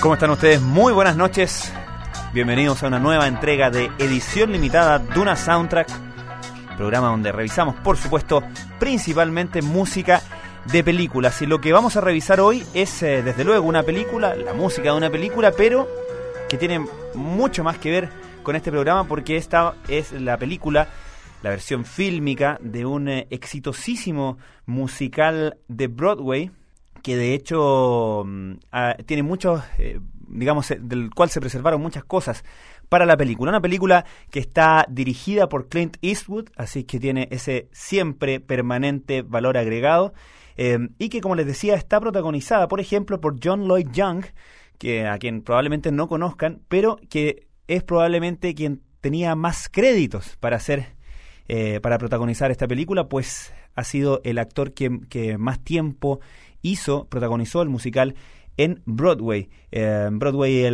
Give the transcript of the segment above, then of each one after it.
¿Cómo están ustedes? Muy buenas noches. Bienvenidos a una nueva entrega de edición limitada Duna Soundtrack, programa donde revisamos, por supuesto, principalmente música de películas. Y lo que vamos a revisar hoy es, desde luego, una película, la música de una película, pero que tiene mucho más que ver con este programa porque esta es la película, la versión fílmica de un exitosísimo musical de Broadway, que de hecho tiene muchos, digamos, del cual se preservaron muchas cosas para la película. Una película que está dirigida por Clint Eastwood, así que tiene ese siempre permanente valor agregado, y que, como les decía, está protagonizada, por ejemplo, por John Lloyd Young, a quien probablemente no conozcan, pero que es probablemente quien tenía más créditos para protagonizar esta película, pues ha sido el actor que más tiempo protagonizó el musical en Broadway. Broadway,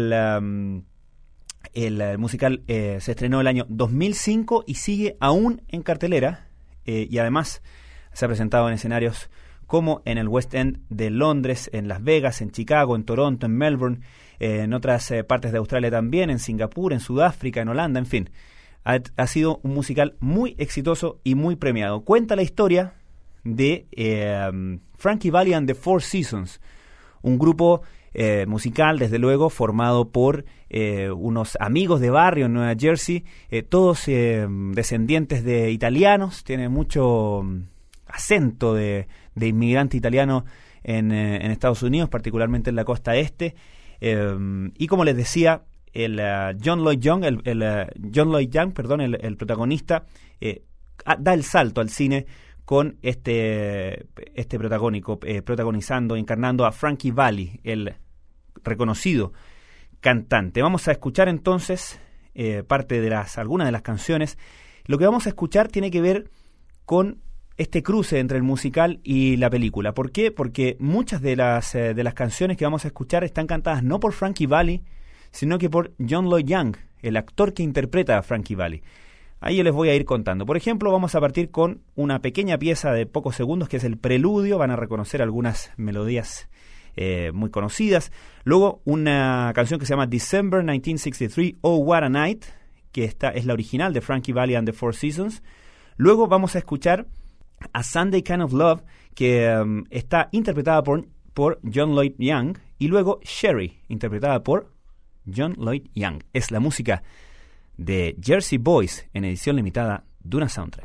el musical se estrenó el año 2005 y sigue aún en cartelera, y además se ha presentado en escenarios como en el West End de Londres, en Las Vegas, en Chicago, en Toronto, en Melbourne, en otras partes de Australia también, en Singapur, en Sudáfrica, en Holanda, en fin. Ha sido un musical muy exitoso y muy premiado. Cuenta la historia de Frankie Valli and the Four Seasons, un grupo musical, desde luego, formado por unos amigos de barrio en Nueva Jersey, todos descendientes de italianos, tiene mucho acento de inmigrante italiano en Estados Unidos, particularmente en la costa este, y como les decía, el John Lloyd Young, el protagonista, da el salto al cine con este protagónico, encarnando a Frankie Valli, el reconocido cantante. Vamos a escuchar entonces parte de algunas de las canciones. Lo que vamos a escuchar tiene que ver con este cruce entre el musical y la película. ¿Por qué? Porque muchas de las canciones que vamos a escuchar están cantadas no por Frankie Valli, sino que por John Lloyd Young, el actor que interpreta a Frankie Valli. Ahí yo les voy a ir contando. Por ejemplo, vamos a partir con una pequeña pieza de pocos segundos que es el preludio. Van a reconocer algunas melodías muy conocidas. Luego una canción que se llama December 1963, Oh What a Night, que es la original de Frankie Valli and the Four Seasons. Luego vamos a escuchar A Sunday Kind of Love, que está interpretada por John Lloyd Young. Y luego Sherry, interpretada por John Lloyd Young. Es la música de Jersey Boys en edición limitada Duna Soundtrack.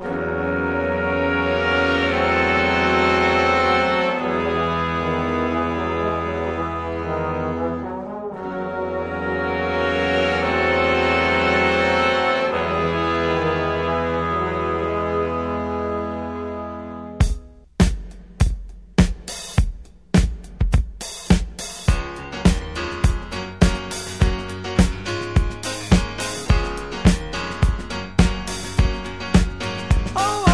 Oh,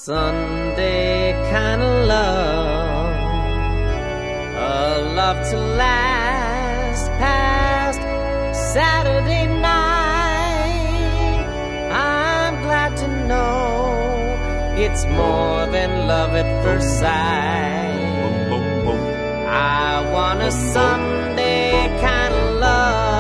Sunday kind of love, a love to last past Saturday night. I'm glad to know it's more than love at first sight. I want a Sunday kind of love.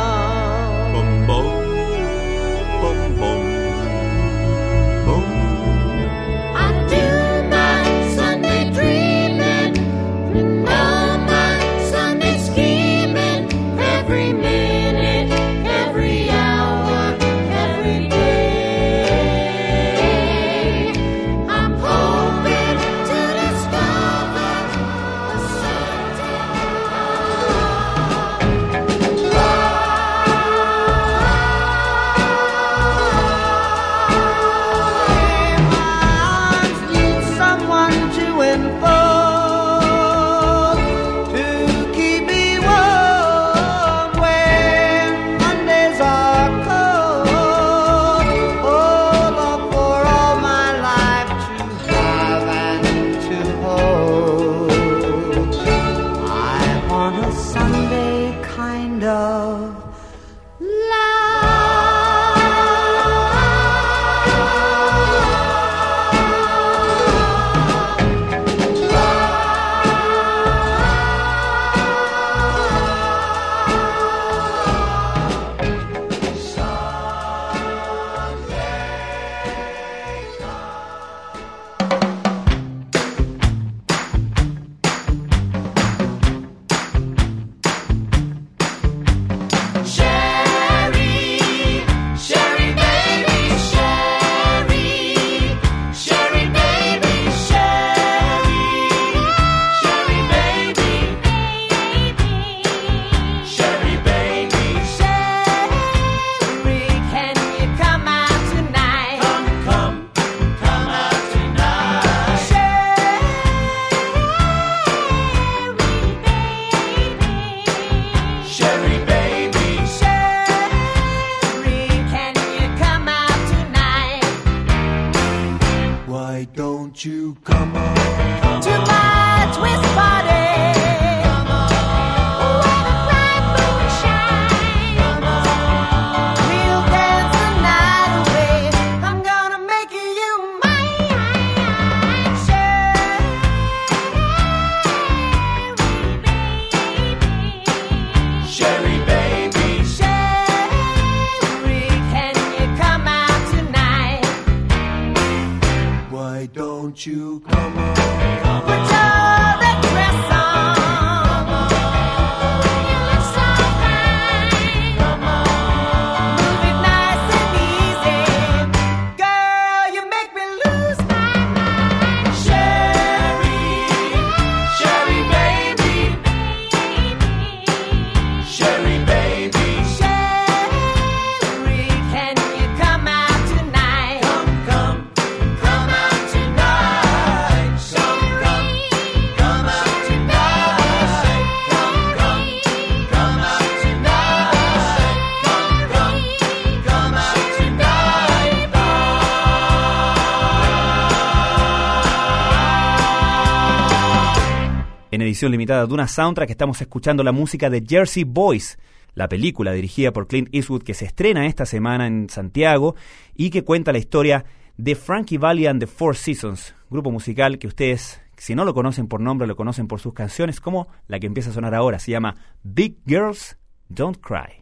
Edición limitada de una soundtrack que estamos escuchando la música de Jersey Boys, la película dirigida por Clint Eastwood que se estrena esta semana en Santiago y que cuenta la historia de Frankie Valli and the Four Seasons, grupo musical que ustedes, si no lo conocen por nombre, lo conocen por sus canciones, como la que empieza a sonar ahora, se llama Big Girls Don't Cry.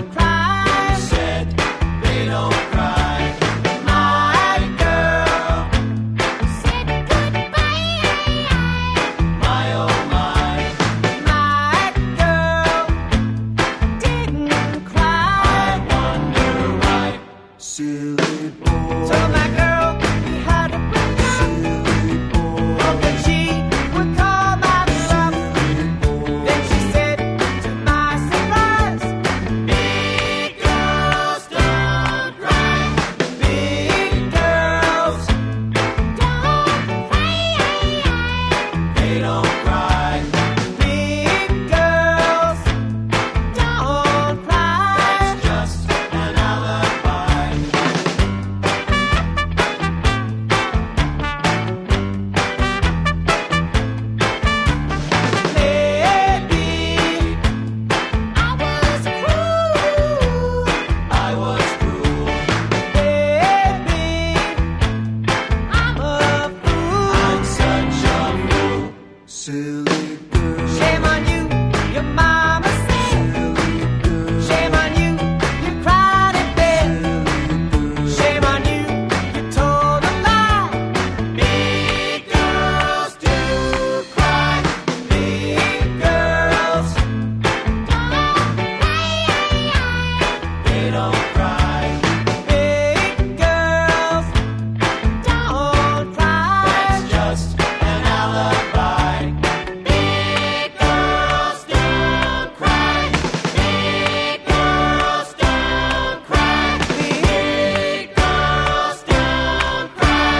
My girl Silly girl. Shame on you, your mama said. Shame on you, you cried in bed. Shame on you, you told a lie. Big girls do cry. Big girls, they don't cry. Big girls don't cry. That's just an alibi. Big girls don't cry. Big girls don't cry. Big girls don't cry.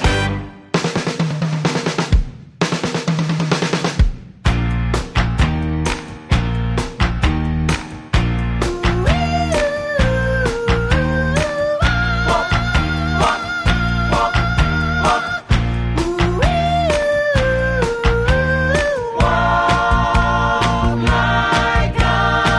Walk, walk, walk, walk. Walk like a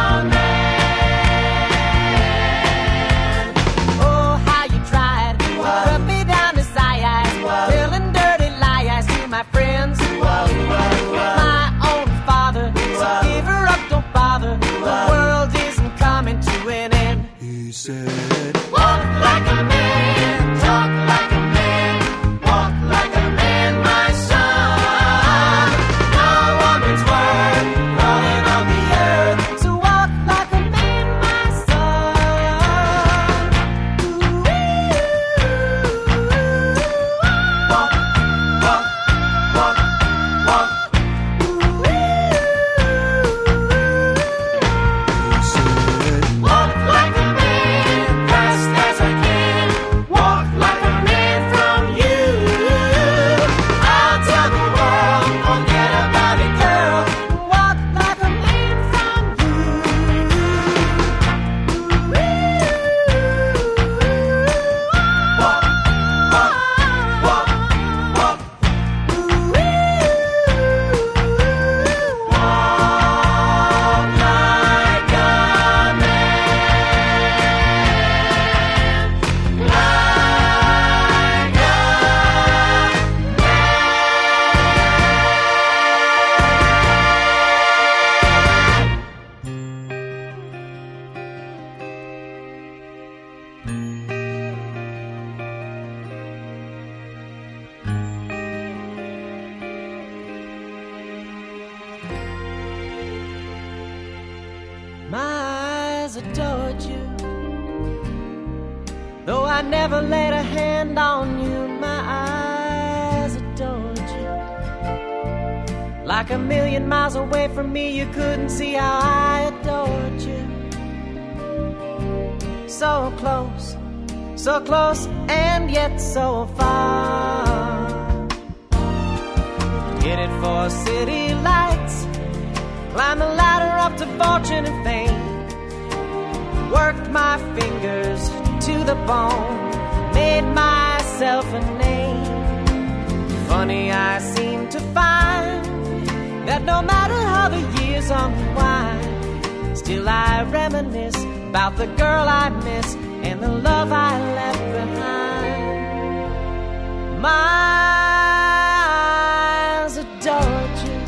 man. Oh, how you tried to put me down to size, telling dirty lies to my friends. My own father, so give her up, don't bother. The world isn't coming to an end. He said, Walk like a man, talk like a man, walk like a man, my son. No woman's worth crawling on the earth, so walk like a man, my son. Walk, walk, walk, walk. he said, Walk like a man, fast as I can. Walk like a man from you. I'll tell the world, forget about it, girl. Walk like a man from you. Walk, walk, walk, walk. Walk like a man. Like a My eyes adored you, though I never laid a hand on you. My eyes adored you. Like a million miles away from me, you couldn't see how I adored you. So close, and yet so far. Hit it for city lights, climb the ladder up to fortune and fame. Worked my fingers to the bone, made myself a name. Funny, I seem to find that no matter how the years unwind, still I reminisce about the girl I miss and the love I left behind. My eyes adored you,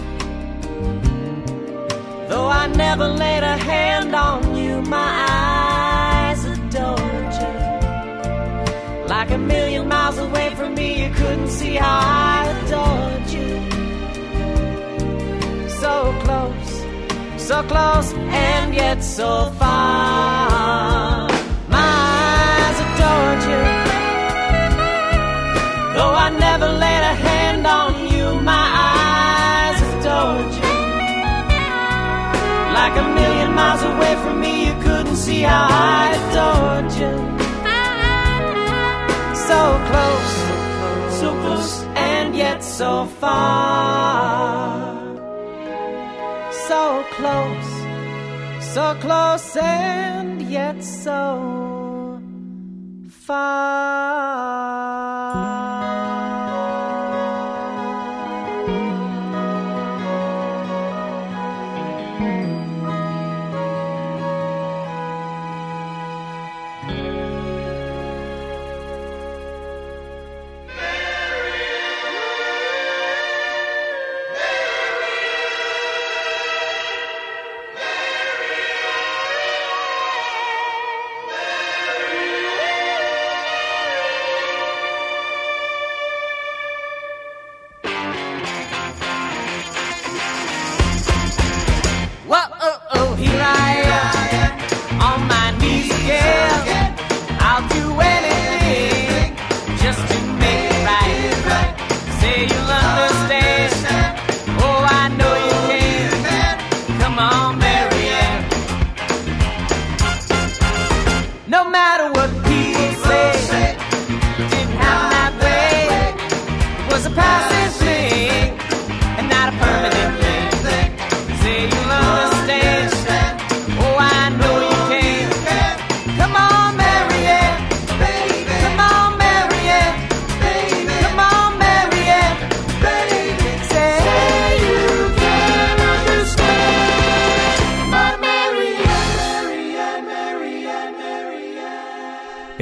though I never laid a hand on you. My eyes adored you. Like a million miles away from me, you couldn't see how I adored you. So close, and yet so far. My eyes adored you, though I never laid a hand on you. My eyes adored you. Like a million miles away from me, you couldn't see how I adored you. So close, and yet so far. So close, and yet so far.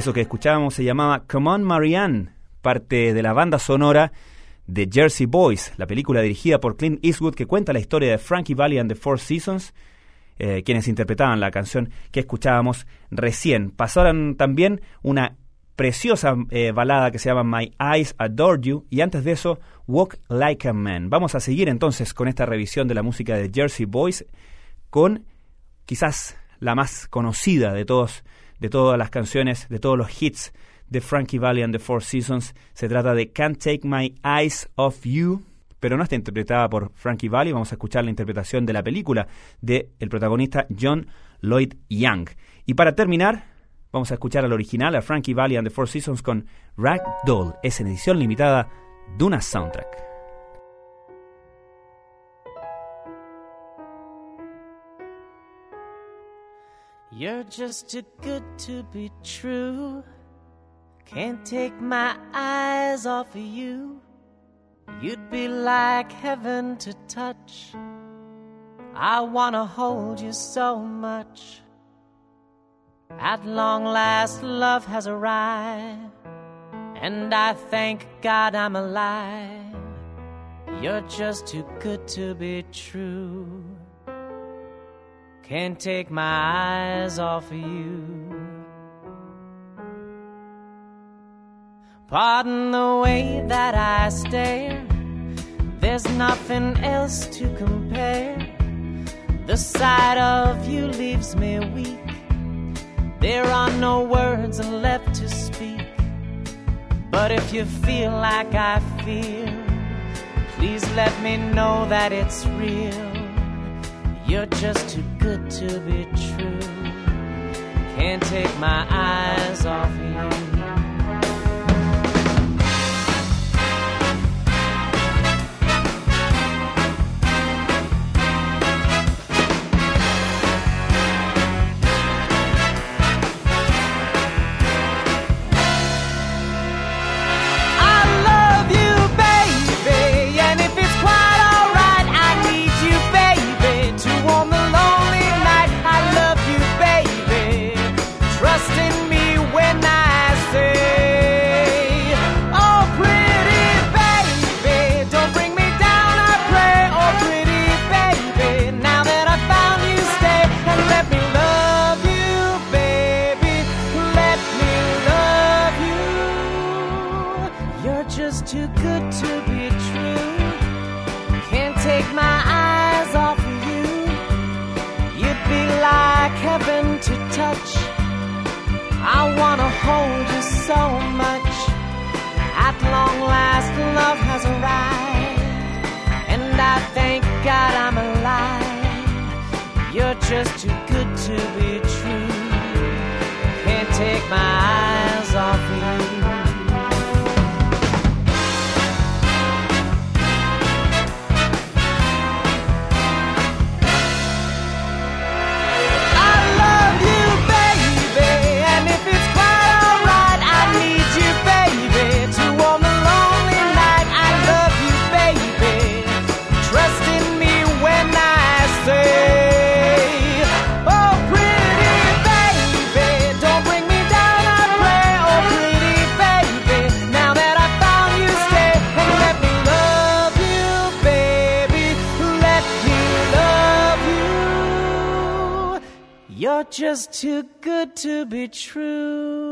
Eso que escuchábamos se llamaba Come On Marianne, parte de la banda sonora de Jersey Boys, la película dirigida por Clint Eastwood que cuenta la historia de Frankie Valli and the Four Seasons, quienes interpretaban la canción que escuchábamos recién. Pasaron también una preciosa balada que se llama My Eyes Adore You, y antes de eso Walk Like a Man. Vamos a seguir entonces con esta revisión de la música de Jersey Boys con quizás la más conocida de todas las canciones, de todos los hits de Frankie Valli and the Four Seasons. Se trata de Can't Take My Eyes Off You, pero no está interpretada por Frankie Valli. Vamos a escuchar la interpretación de la película del protagonista John Lloyd Young. Y para terminar, vamos a escuchar al original, a Frankie Valli and the Four Seasons con Rag Doll. Es en edición limitada Duna Soundtrack. You're just too good to be true. Can't take my eyes off of you. You'd be like heaven to touch. I wanna hold you so much. At long last, love has arrived, and I thank God I'm alive. You're just too good to be true. Can't take my eyes off of you. Pardon the way that I stare. There's nothing else to compare. The sight of you leaves me weak. There are no words left to speak. But if you feel like I feel, please let me know that it's real. You're just too good to be true. Can't take my eyes off you. I wanna hold you so much. At long last, love has arrived, and I thank God I'm alive. You're just too good to be true. Can't take my eyes off you. Just too good to be true.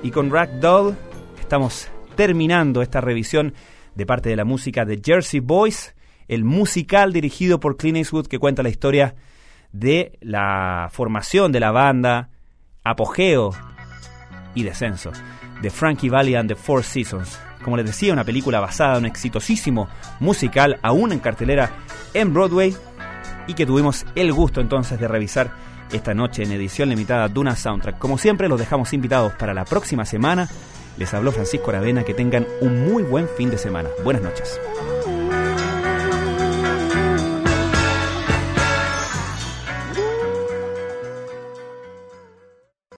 Y con Ragdoll estamos terminando esta revisión de parte de la música de Jersey Boys, el musical dirigido por Clint Eastwood que cuenta la historia de la formación de la banda, apogeo y descenso de Frankie Valli and the Four Seasons. Como les decía, una película basada en un exitosísimo musical aún en cartelera en Broadway y que tuvimos el gusto entonces de revisar esta noche en edición limitada Duna Soundtrack. Como siempre, los dejamos invitados para la próxima semana. Les habló Francisco Aravena. Que tengan un muy buen fin de semana. Buenas noches.